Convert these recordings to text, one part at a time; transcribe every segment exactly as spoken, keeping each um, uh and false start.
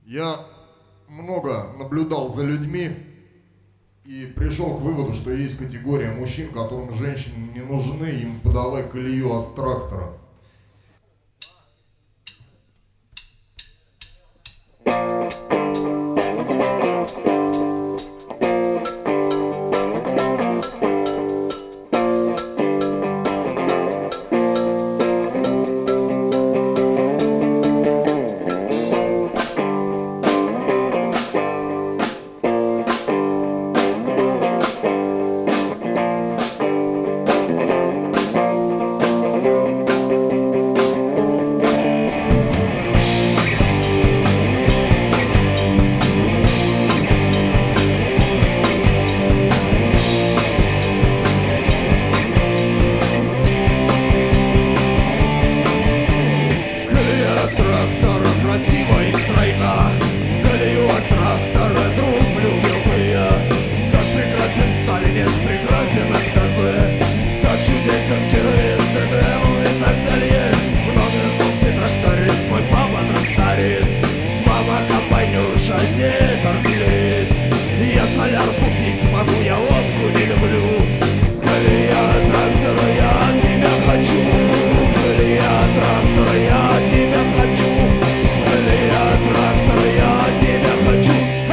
Я много наблюдал за людьми и пришел к выводу, что есть категория мужчин, которым женщины не нужны, им подавай колею от трактора. Красиво и стройно, в колею от трактора вдруг влюбился я. Как прекрасен сталинец, прекрасен МТЗ, как чудесен героин ТТМ и так далее. Много функций тракторист, мой папа тракторист, мама комбайнерша, дед артиллерист. Я солярку пить могу, я водку не люблю. Колея от трактора, я от тебя хочу. Колея от трактора, я от тебя хочу. Трактор, я тебя хочу.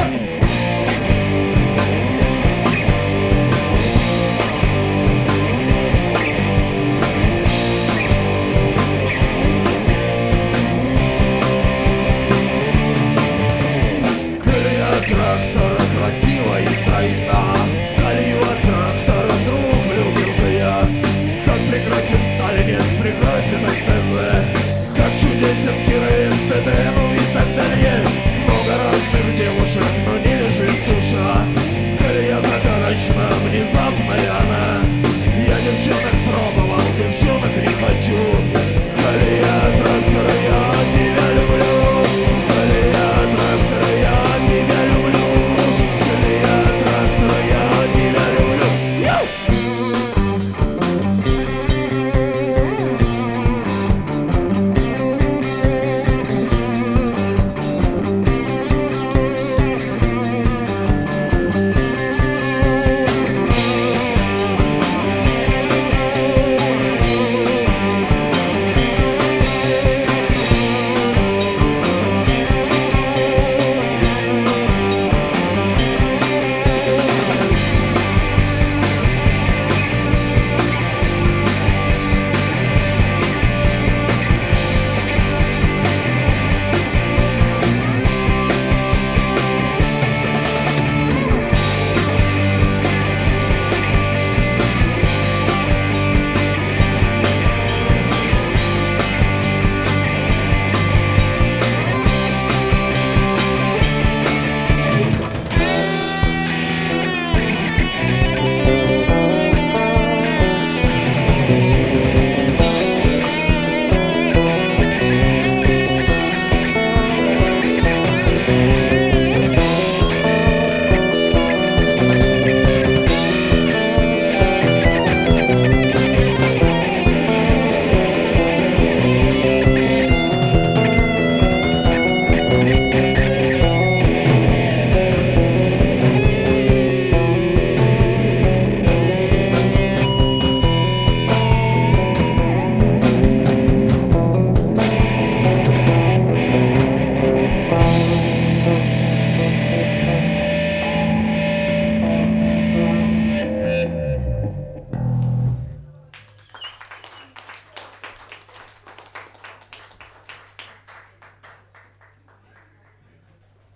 Колея трактора красиво и стройна, в колею от трактора вдруг влюбился я. Как прекрасен сталинец, прекрасен МТЗ, как чудесен Кировец, ТТМ и так далее. Много разных девушек, но не лежит душа. Колея загадочна, внезапная она.